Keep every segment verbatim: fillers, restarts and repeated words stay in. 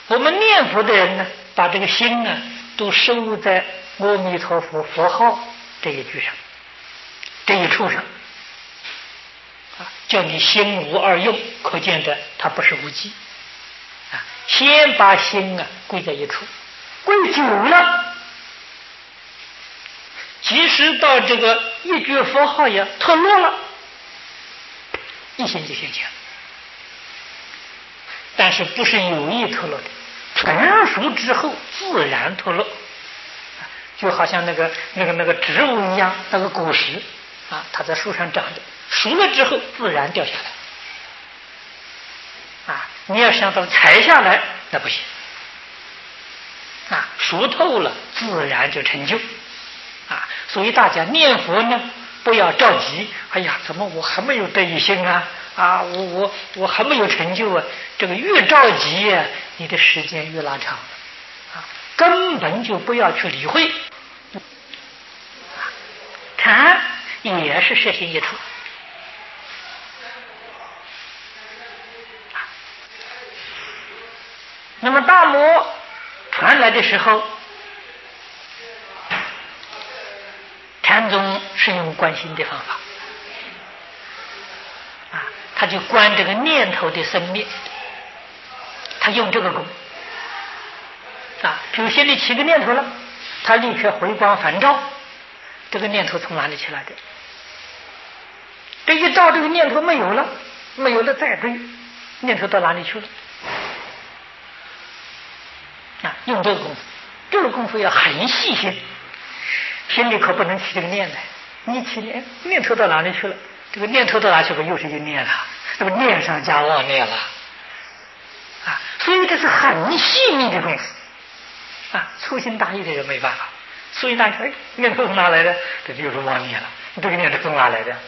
我们念佛的人呢，把这个心啊都收在阿弥陀佛佛号这一句上，这一处上啊，叫你心无二用，可见的它不是无记啊。先把心啊归在一处，归久了，即使到这个一句佛号也脱落了，一心就现前了。但是不是有意脱落的，成熟之后自然脱落，就好像那个那个那个植物一样，那个果实啊，它在树上长着，熟了之后自然掉下来啊。你要想到采下来，那不行啊，熟透了自然就成就啊。所以大家念佛呢，不要着急，哎呀，怎么我还没有得一心啊？啊，我我我还没有成就啊！这个越着急啊，你的时间越拉长啊，根本就不要去理会。禅也是摄心一处，那么大摩传来的时候，禅宗是用观心的方法。他就观这个念头的生灭，他用这个功啊，比如心里起个念头了，他立刻回光返照，这个念头从哪里起来的？这一照这个念头没有了，没有了再追，念头到哪里去了？啊，用这个功夫，这个功夫要很细心，心里可不能起这个念来，你起念，念头到哪里去了？这个念头到哪去了？又是一念了，这个念上加妄念了啊！所以这是很细密的功夫啊！粗心大意的人没办法，粗心大意，哎，念头从哪来的？这就是妄念了。这个念头从哪来的？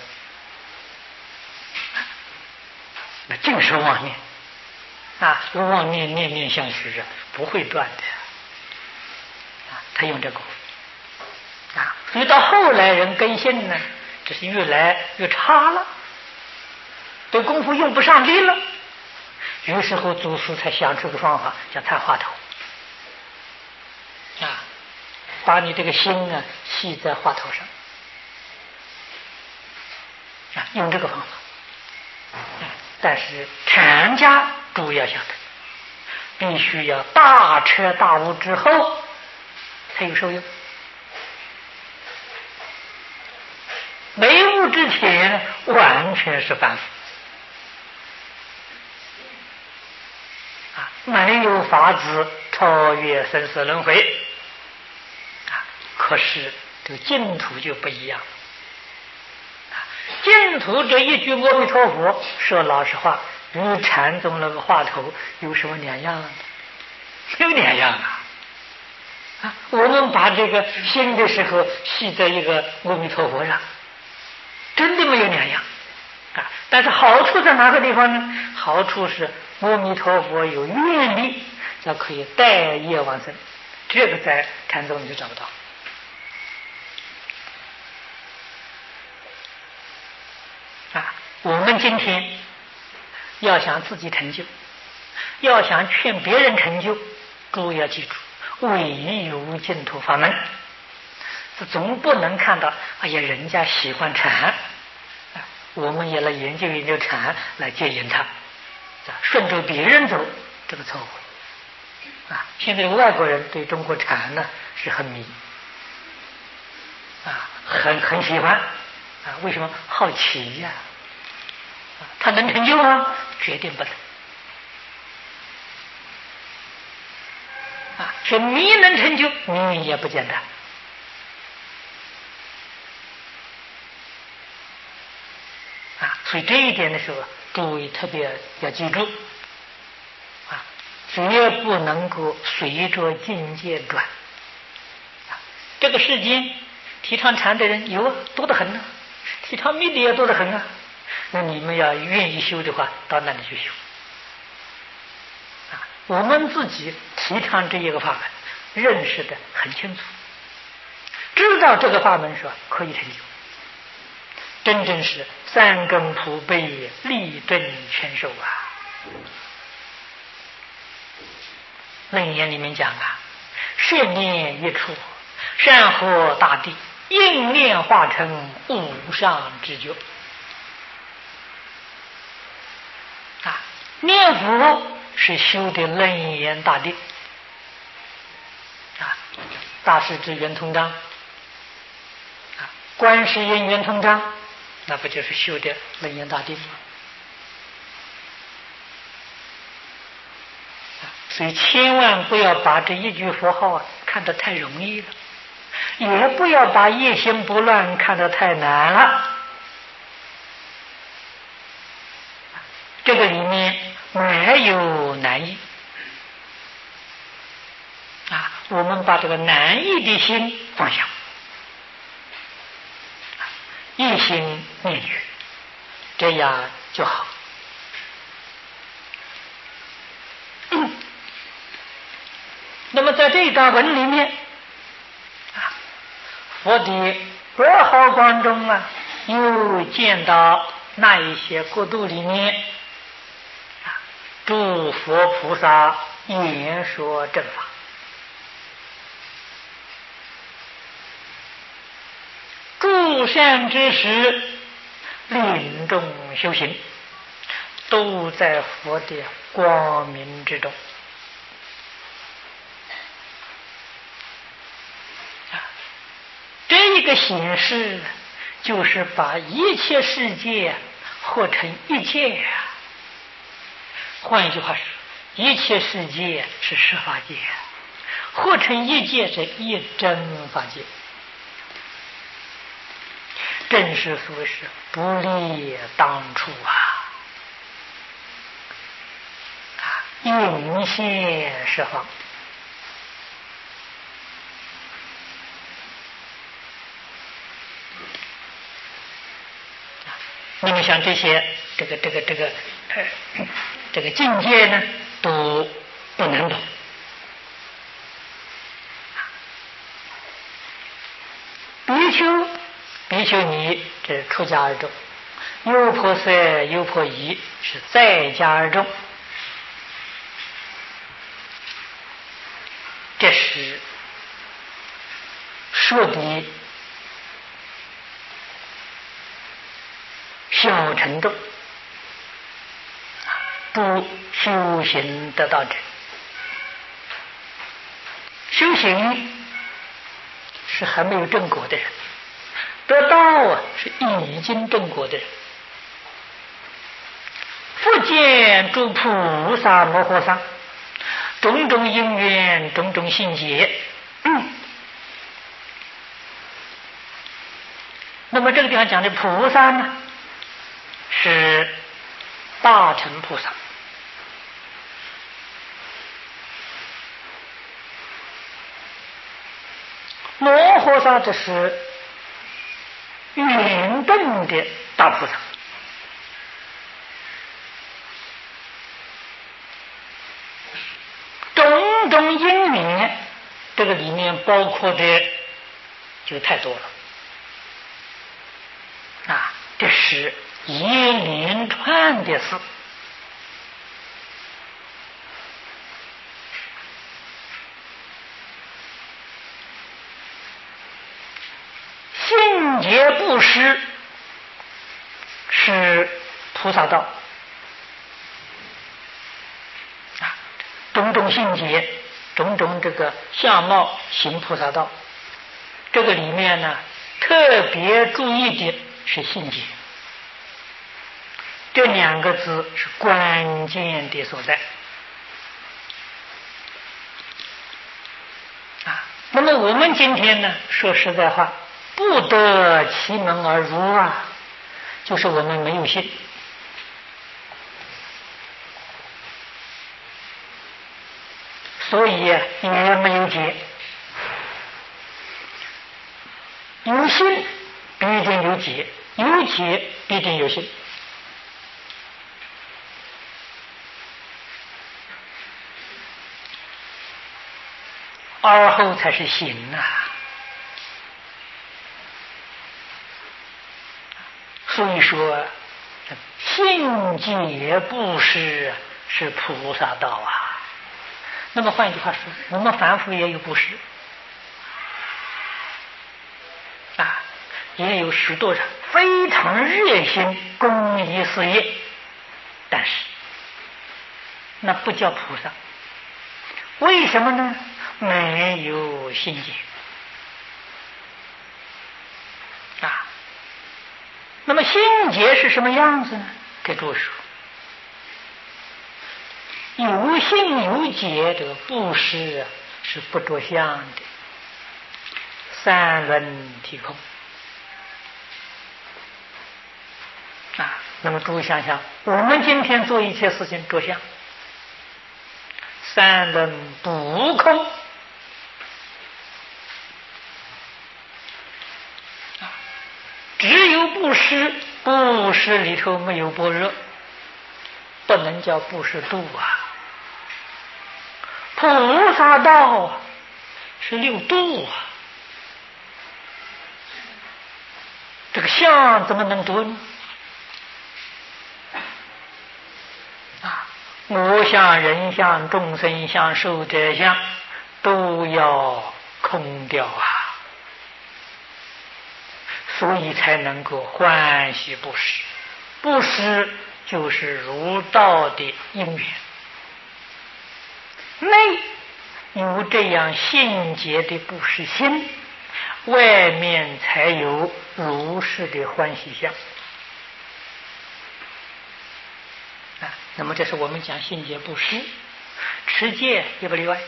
那正是妄念啊！妄念念念相续啊，不会断的啊！他用这个功夫啊，所以到后来人根性呢，这是越来越差了，这功夫用不上力了，于是乎祖师才想出个方法，叫参话头啊，把你这个心啊系在话头上啊，用这个方法。啊、但是禅家注意要晓得，必须要大彻大悟之后才有受用。没悟之前完全是凡夫啊，没有法子超越生死轮回啊。可是这个净土就不一样啊，净土这一句阿弥陀佛，说老实话，与禅宗那个话头有什么两样？没有两样啊！啊，我们把这个心的时候系在一个阿弥陀佛上。真的没有两样啊！但是好处在哪个地方呢？好处是阿弥陀佛有愿力，才可以带业往生，这个在禅宗你就找不到啊！我们今天要想自己成就，要想劝别人成就，诸位要记住，唯有净土法门。总不能看到哎呀人家喜欢禅，我们也来研究研究禅，来戒引他，顺着别人走，这个错误啊！现在外国人对中国禅呢是很迷啊，很很喜欢啊，为什么？好奇呀、啊！他能成就吗？决定不能啊！说迷能成就，迷也不简单。所以这一点的时候，诸位特别要记住啊，绝不能够随着境界转啊。这个世间提倡禅的人有啊，多得很呢、啊；提倡密的也多得很啊。那你们要愿意修的话，到那里去修啊。我们自己提倡这一个法门，认识的很清楚，知道这个法门说可以成就。真正是三根普被，立顿全收啊！ 楞严里面讲啊，摄念一处，山河大地，应念化成无上之觉。啊，念佛是修的楞严大定。啊，大势至圆通章，啊，观世音圆通章，那不就是修的楞严大定吗？所以千万不要把这一句佛号啊看得太容易了，也不要把一心不乱看得太难了。这个里面没有难易啊，我们把这个难易的心放下，一心念觉，这样就好。那么在这一大文里面啊，佛的二号观中啊，又见到那一些国度里面啊，诸佛菩萨言说正法，诸善知识临终修行，都在佛的光明之中。这一个显示就是把一切世界合成一界，换一句话说，一切世界是十法界，合成一界是一真法界。正是所谓是不立当初啊，啊，应现十方。那么像这些这个这个这个呃这个境界呢，都不难懂。比丘比丘尼这出家而众，优婆塞优婆夷是在家而众，这是说的小程度，不修行得到者。修行是还没有正果的人，得到啊是已经正果的人。复见诸菩萨摩诃萨，种种因缘，种种性劫。嗯，那么这个地方讲的菩萨呢，是大乘菩萨。摩诃萨这是圆顿的大菩萨。种种因缘，这个里面包括的就太多了啊！这是一连串的事。信解布施是菩萨道啊，种种信解，种种这个相貌行菩萨道。这个里面呢，特别注意的是信解，这两个字是关键的所在啊。那么我们今天呢，说实在话，不得其门而入啊，就是我们没有信，所以也没有解。有信必定有解，有解必定有信。而后才是行啊。所以说，信解布施是菩萨道啊， 那么换一句话说，我们凡夫也有布施啊，也有许多人非常热心公益事业，但是那不叫菩萨。为什么呢？没有心结啊。那么心结是什么样子呢？给诸位说，有心有结的布施啊，是不着相的，三轮体空啊。那么诸位想想，我们今天做一切事情着相，三轮不空啊，只有布施，布施里头没有般若，不能叫布施度啊。菩萨道啊，是六度啊，这个相怎么能度呢？啊，我相、人相、众生相、寿者相都要空掉啊，所以才能够欢喜布施。布施就是如道的因缘，内有这样信解的布施心，外面才有如是的欢喜相啊。那么这是我们讲信解布施，持戒也不例外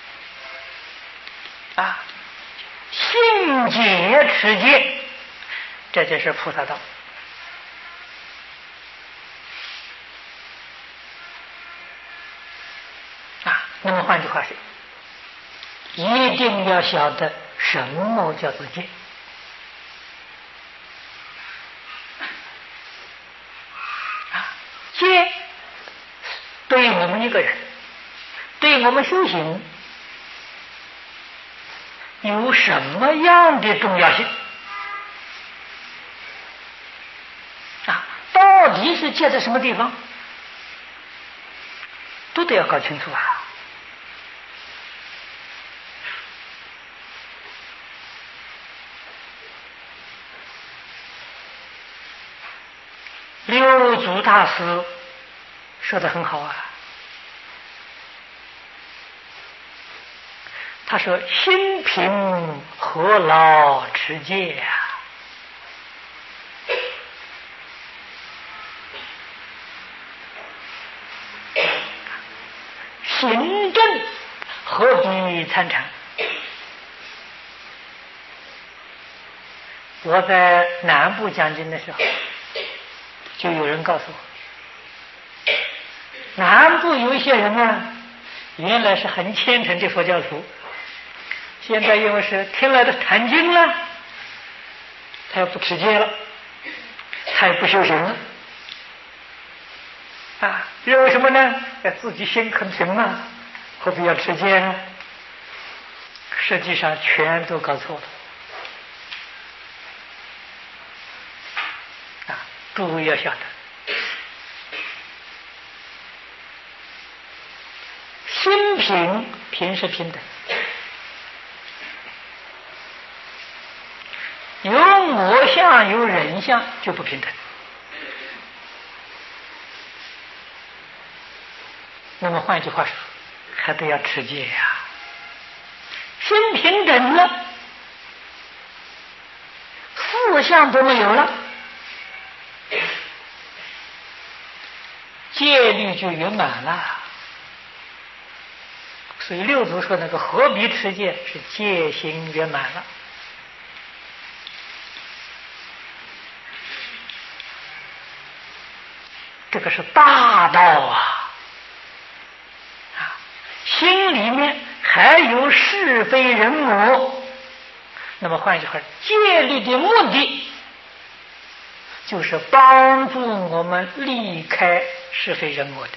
啊。信解持戒，这就是菩萨道啊。那么换句话说，一定要晓得什么叫做戒啊。戒对我们一个人，对我们修行有什么样的重要性啊？到底是戒在什么地方，都得要搞清楚啊。六祖大师说得很好啊，他说心平何劳持戒呀、行正何必参禅。我在南部讲经的时候，就有人告诉我，南部有一些人啊，原来是很虔诚的佛教徒，现在因为是听了的谈经了，他也不持戒了，他也不修行了啊，因为什么呢？要自己心很平嘛，何必要持戒呢？实际上全都搞错了啊！诸位要晓得，心平平是平等，有我相有人相就不平等。那么换句话说，还得要持戒呀、啊。心平等了，四相都没有了，戒律就圆满了。所以六祖说那个何必持戒，是戒心圆满了。这个是大道啊！啊，心里面还有是非人我。那么换句话，戒律的目的就是帮助我们离开是非人我的，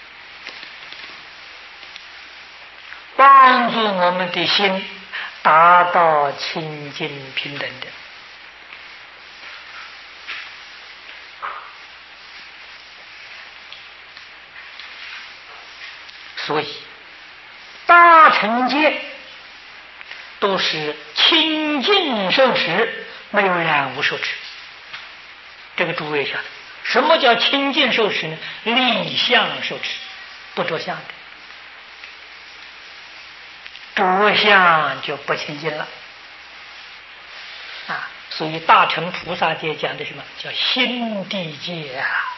帮助我们的心达到清净平等的。所以大乘戒都是清净受持，没有染污受持。这个诸位晓得，什么叫清净受持呢？立相受持，不着相的，着相就不清净了啊。所以大乘菩萨戒讲的什么叫心地戒啊？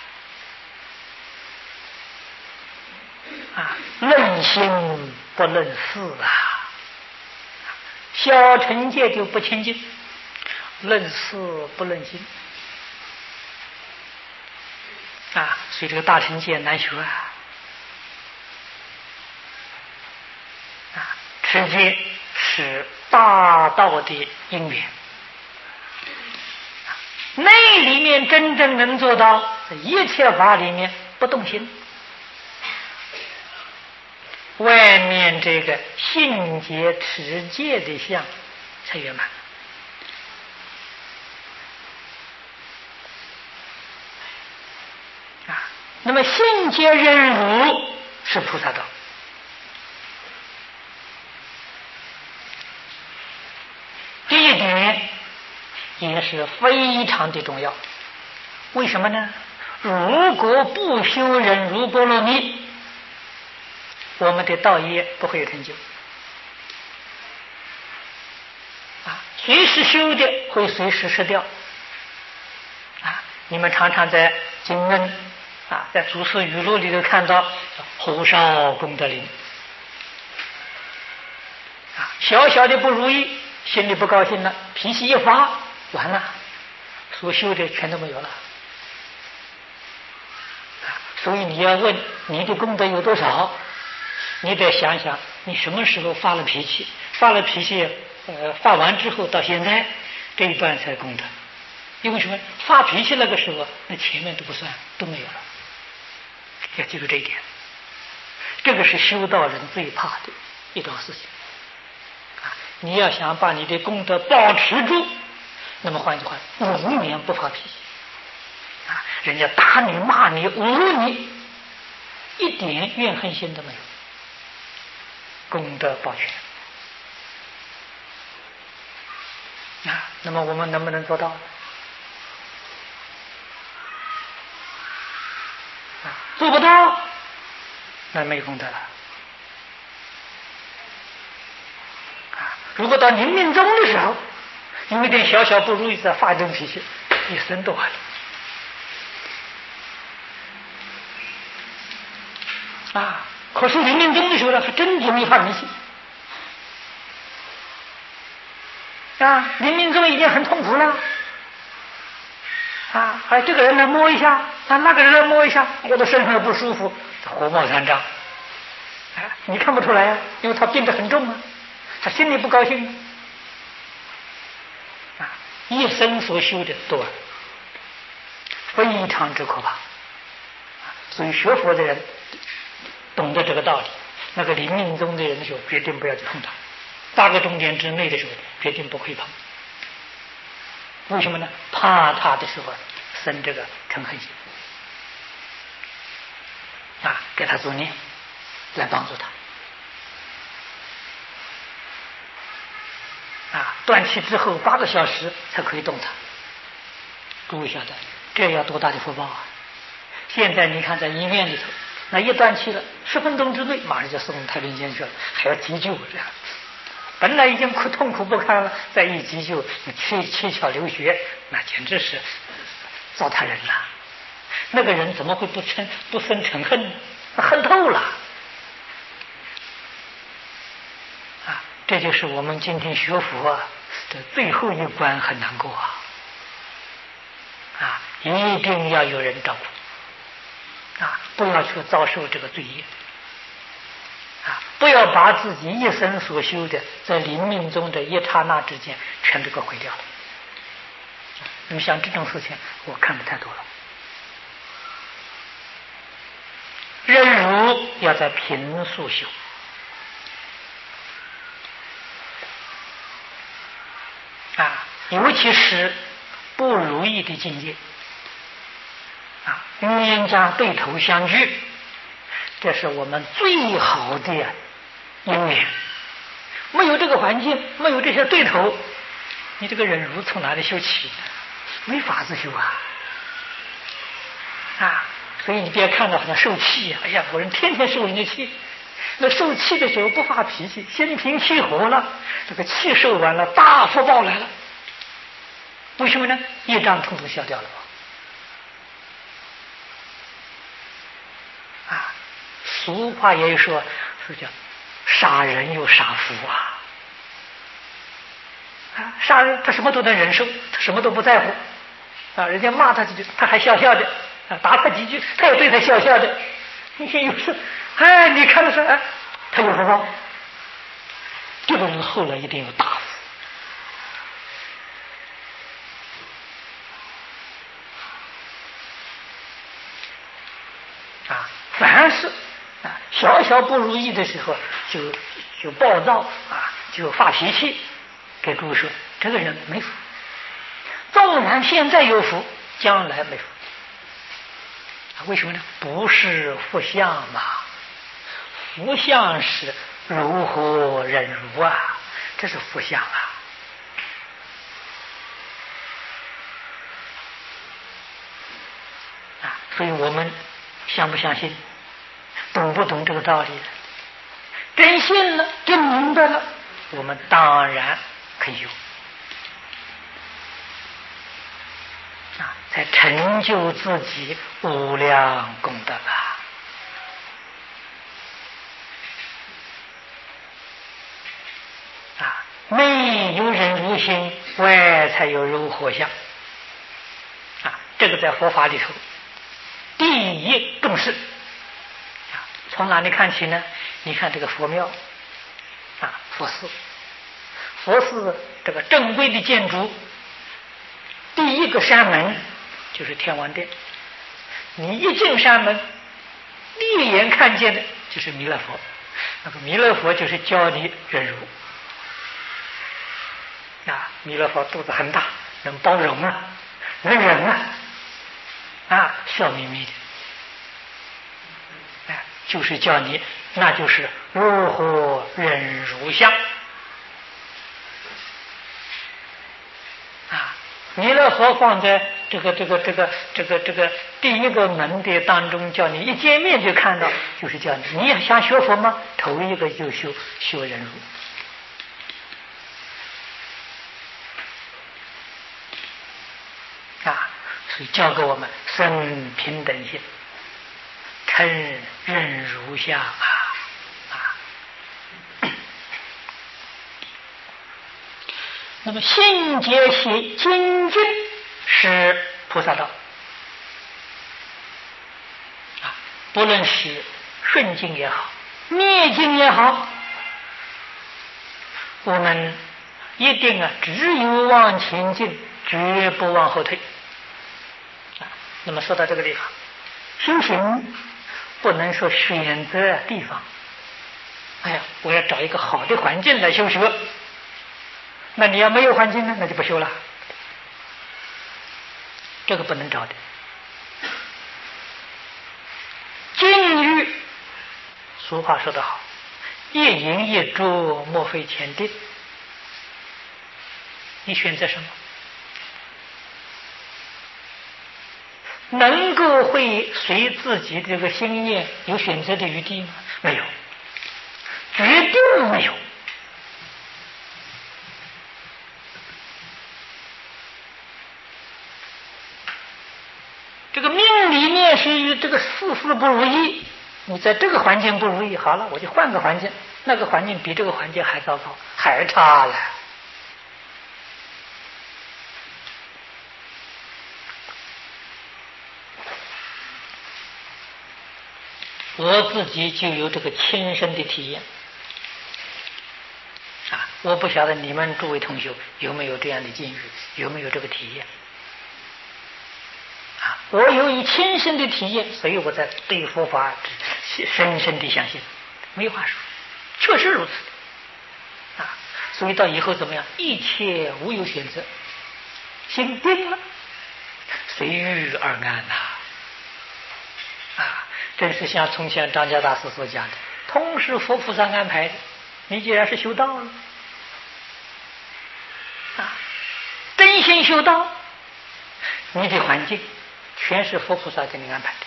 啊，论心不论事啊。小乘戒就不清净，论事不论心啊，所以这个大乘戒难学啊。啊，持戒是大道的因缘，那里面真正能做到一切法里面不动心，外面这个信解持戒的相才圆满。啊，那么信解忍辱是菩萨道。这一点也是非常的重要。为什么呢？如果不修忍辱波罗蜜，我们的道业不会有成就啊！随时修的会随时失掉啊！你们常常在经文啊，在祖师语录里头看到火烧功德林啊，小小的不如意，心里不高兴了，脾气一发，完了，所修的全都没有了啊！所以你要问你的功德有多少，你得想想你什么时候发了脾气，发了脾气呃，发完之后到现在这一段才功德。因为什么？发脾气那个时候那前面都不算，都没有了。要记住这一点，这个是修道人最怕的一桩事情啊！你要想把你的功德保持住，那么换句话，永远不发脾气啊！人家打你骂你侮辱你，一点怨恨心都没有，功德保全啊！那么我们能不能做到？啊，做不到，那没功德了啊！如果到临命终的时候，有一点小小不如意，再发一顿脾气，一生都完了啊！可是临命终的时候呢，还真容易发脾气啊！临命终已经很痛苦了啊！哎，这个人来摸一下啊，那个人来摸一下，我的身上不舒服，火冒三丈啊！你看不出来啊，因为他病得很重啊，他心里不高兴啊！一生所修的多，非常之可怕。所以学佛的人懂得这个道理，那个临命终的人的时候，决定不要去碰他。八个钟点之内的时候，决定不会碰。为什么呢？怕他的时候生这个嗔恨心啊，给他助念，来帮助他啊。断气之后八个小时才可以动他。诸位晓得，这要多大的福报啊！现在你看在医院里头，那一断气了，十分钟之内马上就送太平间去了，还要急救，这样本来已经苦痛苦不堪了，再一急救，七七窍流血，那简直是糟蹋人了。那个人怎么会不嗔不生嗔恨呢？恨透了啊！这就是我们今天学佛啊的最后一关，很难过啊！啊，一定要有人照顾啊，不要去遭受这个罪业啊！不要把自己一生所修的，在临命中的一刹那之间全都给毁掉了。那么像这种事情，我看的太多了。忍辱要在平素修啊，尤其是不如意的境界啊，冤家对头相聚，这是我们最好的因缘，没有这个环境，没有这些对头，你这个忍辱从哪里修起？没法子修啊！啊，所以你别看到好像受气啊，哎呀，我人天天受人家气，那受气的时候不发脾气，心平气和了，这个气受完了，大福报来了。为什么呢？业障统统消掉了啊！俗话也有说，是叫杀人又杀福啊！啊，杀人他什么都能忍受，他什么都不在乎啊！人家骂他几句，他还笑笑的；啊，打他几句，他也对他笑笑的。你有时，哎，你看的是，哎，他有福报，这个人后来一定有大福。啊，凡是啊小小不如意的时候，就就暴躁啊，就发脾气。给诸位说，这个人没福，纵然现在有福，将来没福。啊，为什么呢？不是福相嘛，福相是如何忍辱啊，这是福相啊。啊，所以我们相不相信，懂不懂这个道理？真信了，真明白了，我们当然可以有啊，才成就自己无量功德了。啊，内有忍辱心，外才有柔和相。啊，这个在佛法里头第一重视。啊，从哪里看起呢？你看这个佛庙啊，佛寺。佛寺这个正规的建筑，第一个山门就是天王殿。你一进山门，第一眼看见的就是弥勒佛。那个弥勒佛就是教你忍辱啊，弥勒佛肚子很大，能包容啊，能忍啊，啊，笑眯眯的，哎，就是教你，那就是如何忍辱相。弥勒佛放在这个这个这个这个这个第一个门的当中，叫你一见面就看到，就是叫你，你想学佛吗？头一个就修修忍辱。啊，所以教给我们生平等心，成忍辱相啊啊。那么信解析精进是菩萨道啊，不论是顺境也好，逆境也好，我们一定啊，只有往前进，绝不往后退啊。那么说到这个地方，修行不能说选择地方，哎呀，我要找一个好的环境来修学。那你要没有环境呢，那就不修了，这个不能找的。境遇，俗话说得好，一饮一啄，莫非前定。你选择什么？能够会随自己这个心念有选择的余地吗？没有，绝对没有。这个命里面是这个事事不如意，你在这个环境不如意，好了，我就换个环境，那个环境比这个环境还糟糕，还差了。我自己就有这个亲身的体验啊，我不晓得你们诸位同学有没有这样的境遇，有没有这个体验啊？我有以亲身的体验，所以我在对佛法深深的相信，没话说，确实如此啊。所以到以后怎么样？一切无有选择，心定了，随遇而安呐、啊。啊，真是像从前张家大师所讲的， 通是佛菩萨安排的。你既然是修道了，啊，真心修道，你的环境全是佛菩萨给你安排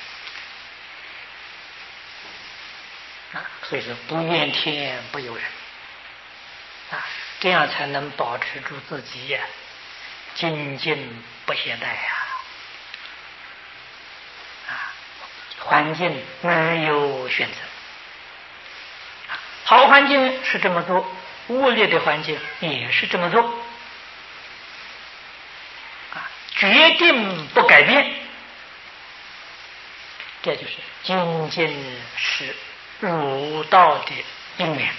的，啊，所以说不怨天不尤人，啊，这样才能保持住自己呀、啊，精进不懈怠呀。环境没有选择，好环境是这么做，恶劣的环境也是这么做，啊，决定不改变，这就是精进是儒道的因缘。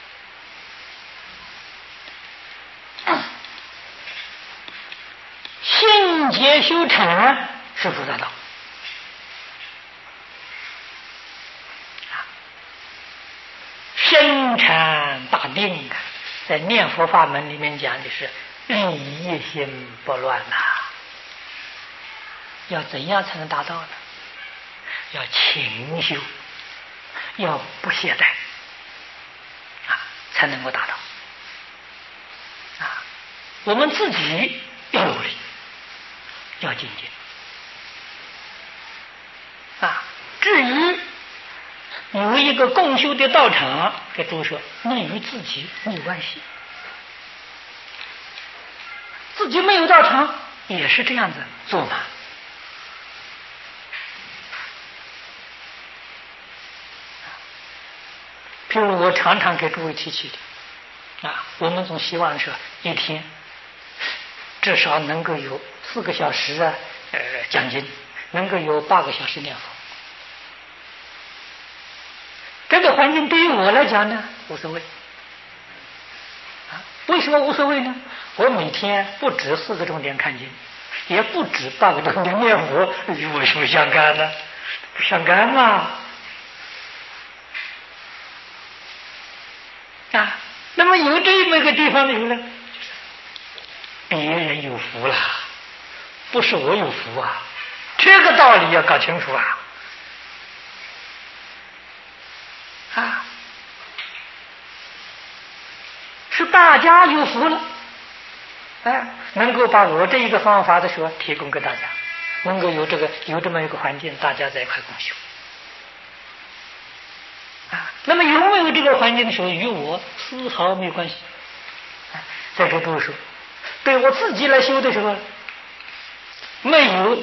信解修成是菩萨道。深禅大定，在念佛法门里面讲的是利一心不乱呐、啊。要怎样才能达到呢？要勤修，要不懈怠啊，才能够达到啊。我们自己要努力，要精进啊。至于有一个共修的道场，给诸位说，那与自己没有关系，自己没有道场也是这样子做嘛。譬如我常常给诸位提起的啊，我们总希望说一天至少能够有四个小时啊，呃，讲经，能够有八个小时念佛。这个环境对于我来讲呢，无所谓啊。为什么无所谓呢？我每天不止四个钟点看经，也不止八个钟点念佛，与我什么相干呢？不相干嘛啊。那么有这么一个地方以后呢，就是别人有福了，不是我有福啊。这个道理要搞清楚啊。啊，是大家有福了，哎，能够把我这一个方法的时候提供给大家，能够有这个有这么一个环境，大家在一块共修啊。那么有没有这个环境的时候，与我丝毫没有关系。啊、再给诸位说，对我自己来修的时候，没有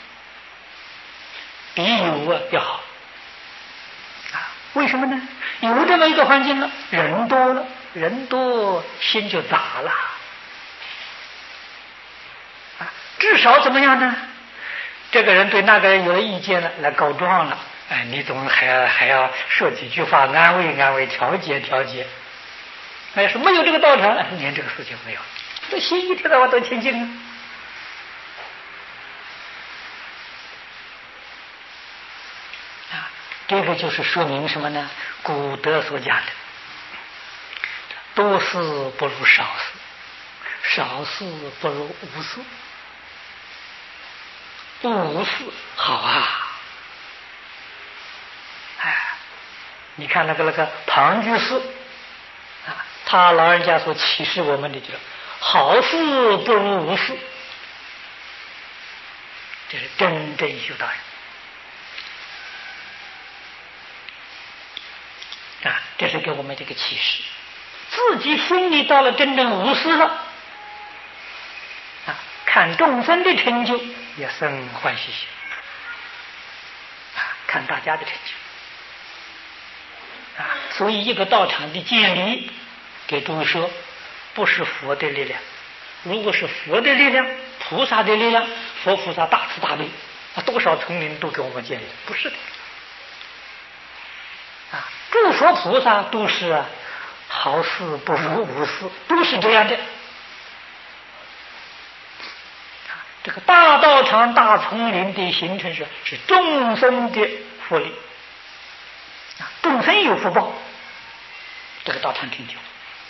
比有啊要好。为什么呢？有这么一个环境了，人多了，人多心就杂了啊。至少怎么样呢？这个人对那个人有了意见了，来告状了，哎，你总还要还要说几句话安慰安慰，调节调节。哎，说没有这个道场，连这个事情没有，这心一天到晚都清净啊。这个就是说明什么呢？古德所讲的多事不如少事，少事不如无事，无事好啊。哎，你看那个那个庞居士啊，他老人家所启示我们的，就是好事不如无事，这是真正修道人。啊，这是给我们这个启示，自己心里到了真正无私了，啊，看众生的成就也生欢喜心，啊，看大家的成就，啊，所以一个道场的建立，给诸位说，不是佛的力量，如果是佛的力量，菩萨的力量，佛菩萨大慈大悲，啊，多少丛林都给我们建立，不是的。啊，诸佛菩萨都是啊，好事不如无事，都是这样的。这个大道场、大丛林的形成是是众生的福利，啊，众生有福报，这个道场成就。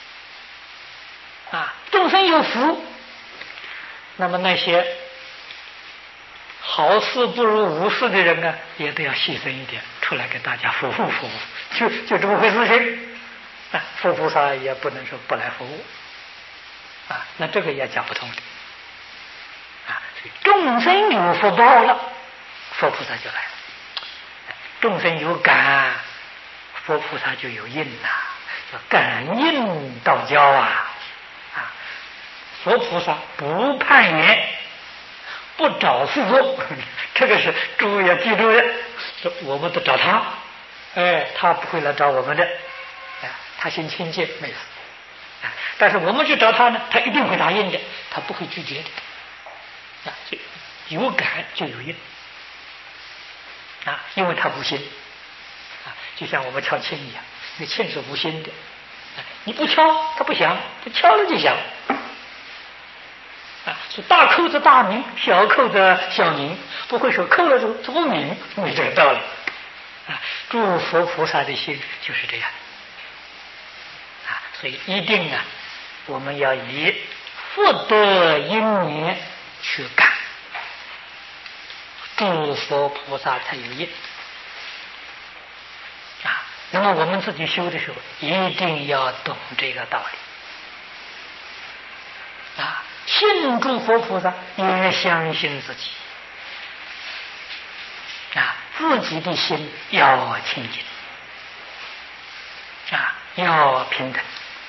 啊，众生有福，那么那些好事不如无事的人呢，也都要牺牲一点， 出来给大家服务服务，就就这么回事情。啊，佛菩萨也不能说不来服务，啊，那这个也讲不通的。啊，所以众生有福报了，佛菩萨就来了；众生有感，佛菩萨就有应呐、啊，叫感应道交啊。啊，佛菩萨不攀缘，不找事做，这个是诸位要记住的。我们都找他，哎，他不会来找我们的，哎，他心清净没事。啊，但是我们去找他呢，他一定会答应的，他不会拒绝的。啊，所以有感就有应。啊，因为他无心。啊，就像我们敲磬一样，那磬是无心的。啊，你不敲，他不响；他敲了就响。啊，是大扣子大鸣，小扣子小鸣，不会说扣了之后它不鸣，没这个道理。啊，诸佛菩萨的心就是这样。啊，所以一定啊，我们要以福德因缘去感，诸佛菩萨才有应。啊，那么我们自己修的时候，一定要懂这个道理。啊，信诸佛菩萨，也相信自己。啊，自己的心要清净，啊，要平等。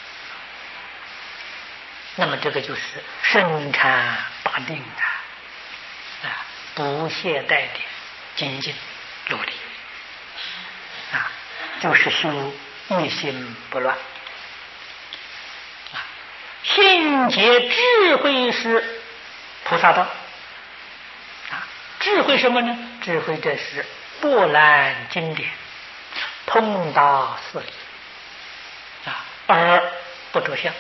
那么这个就是深禅八定的，啊，不懈怠的精进努力，啊，就是修一心不乱。心结智慧是菩萨道。啊，智慧什么呢？智慧这是博览经典，通达事理，啊，而不着相，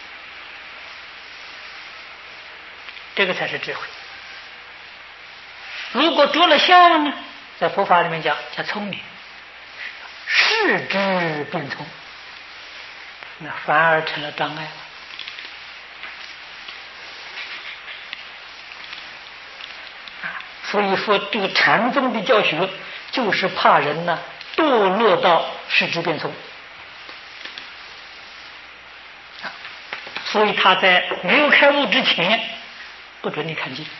这个才是智慧。如果着了相呢，在佛法里面讲叫聪明，视之变聪，那反而成了障碍了。所以说，这个禅宗的教学就是怕人呢堕落到视之变聪。所以他在没有开悟之前，不准你看经。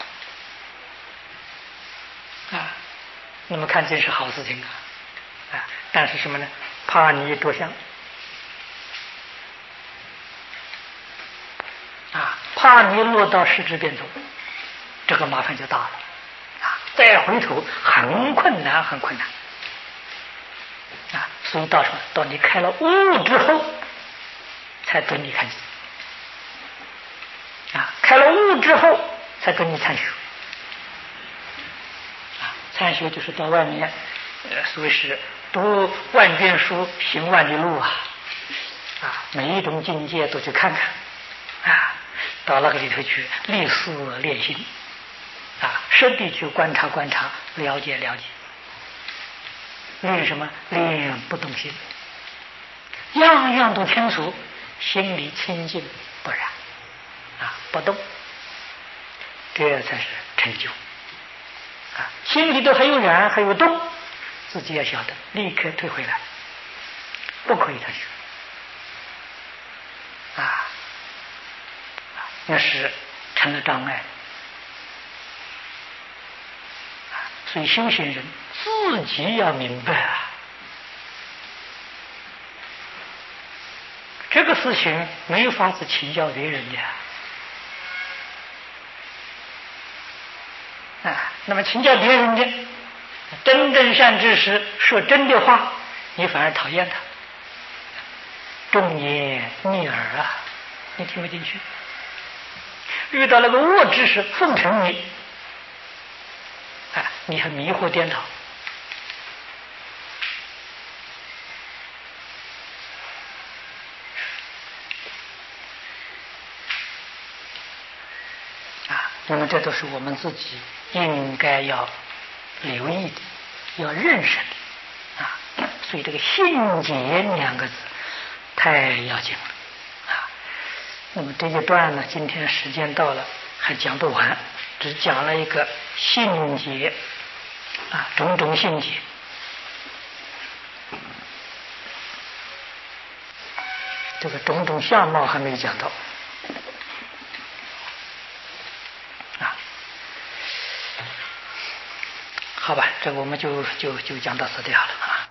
啊，那么看经是好事情啊，啊，但是什么呢？怕你着相，啊，怕你落到视之变聪，这个麻烦就大了。再回头很困难，很困难啊！所以到什么？到你开了悟之后，才准你看经啊！开了悟之后，才准你参学啊！参学就是到外面，呃，所谓是读万卷书，行万里路啊！啊，每一种境界都去看看啊，到那个里头去立事练心。啊，实地去观察观察，了解了解。练什么？练不动心，样样都清楚，心里清净不染，啊，不动，这才是成就。啊，心里头还有染还有动，自己要晓得，立刻退回来，不可以再学。啊，那是成了障碍。所以修行人自己要明白啊，这个事情没有法子请教别人的啊。那么请教别人的真正善知识说真的话，你反而讨厌他，重言逆耳啊，你听不进去。遇到那个恶知识奉承你，啊，你很迷惑颠倒。啊，那么这都是我们自己应该要留意的，要认识的啊。所以这个信解两个字太要紧了啊。那么这一段呢，今天时间到了，还讲不完，只讲了一个信解啊，种种信解这个种种相貌还没讲到啊。好吧，这个我们就就就讲到此地好了啊。